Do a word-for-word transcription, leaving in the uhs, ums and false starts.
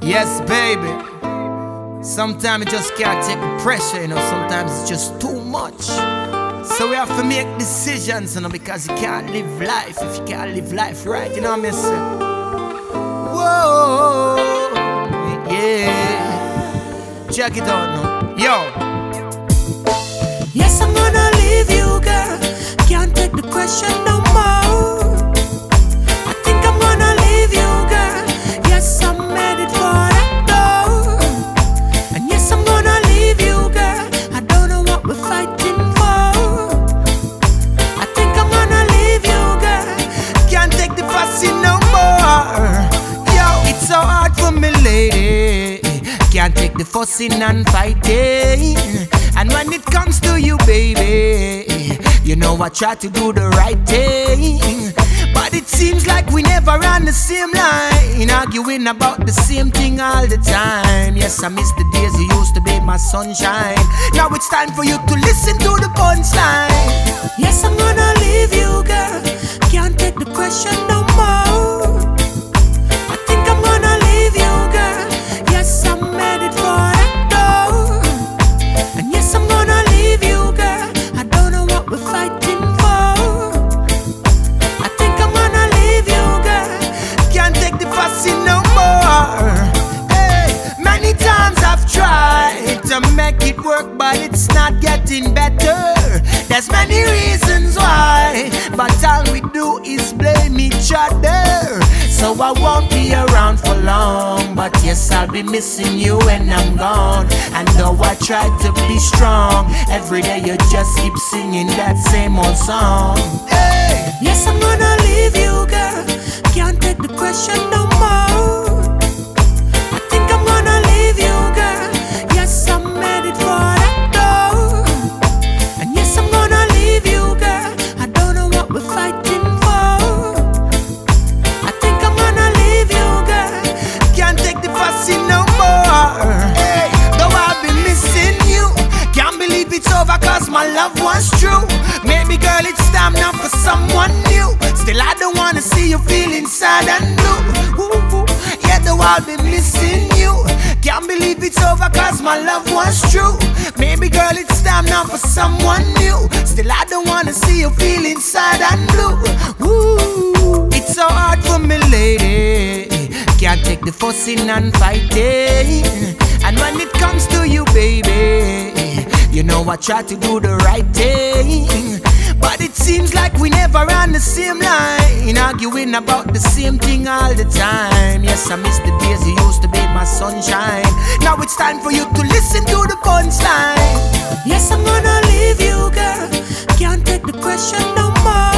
Yes, baby. Sometimes you just can't take the pressure, you know. Sometimes it's just too much. So we have to make decisions, you know, because you can't live life if you can't live life right, you know what I'm saying? Whoa, yeah. Check it out now. Yo. Yes, I'm gonna leave you, girl. Can't take the question no more. I think I'm gonna leave you, girl. Yes, I'm headed for that door. And yes, I'm gonna leave you, girl. I don't know what we're fighting for. I think I'm gonna leave you, girl. Can't take the fussing no more. Yo, it's so hard for me, lady. Can't take the fussing and fighting. And when it comes to you, baby, you know I try to do the right thing. But it seems like we never on the same line, arguing about the same thing all the time. Yes, I miss the days you used to be my sunshine. Now it's time for you to listen to the punchline. Yes, I'm gonna leave you, girl. Can't take the question no more. I think I'm gonna leave you, girl. Yes, I'm headed for that door. And yes, I'm gonna leave you, girl. I don't know what we're fighting for. I think I'm gonna leave you, girl. Can't take the fussing no more. Hey, many times I've tried to make it work, but it's not getting better. There's many reasons why, but all we do is blame each other. So I won't be around for long, but yes, I'll be missing you when I'm gone. And though I try to be strong, every day you just keep singing that same old song. Hey. Yes, I'm gonna leave you, girl. Can't take the question no more. I think I'm gonna leave you, girl. Yes, I'm headed for that door. And yes, I'm gonna leave you, girl. I don't know what we're fighting for. I think I'm gonna leave you, girl. Can't take the fussing no more. Hey, though I've been missing you, can't believe it's over cause my love was true. Maybe girl it's time now for someone new. Still I don't wanna see you feeling sad and blue. Ooh, ooh. Yeah, though I've been missing you, can't believe it's over cause my love was true. Maybe girl it's time now for someone new. Still I don't wanna see you feeling sad and blue. Ooh, it's so hard for me, lady. Can't take the fussing and fighting. And when it comes to you, baby, you know I try to do the right thing. But it seems like we never on the same line, arguing about the same thing all the time. Yes, I miss the days you used to be my sunshine. Now it's time for you to listen to the punchline. Yes, I'm gonna leave you, girl. Can't take the question no more.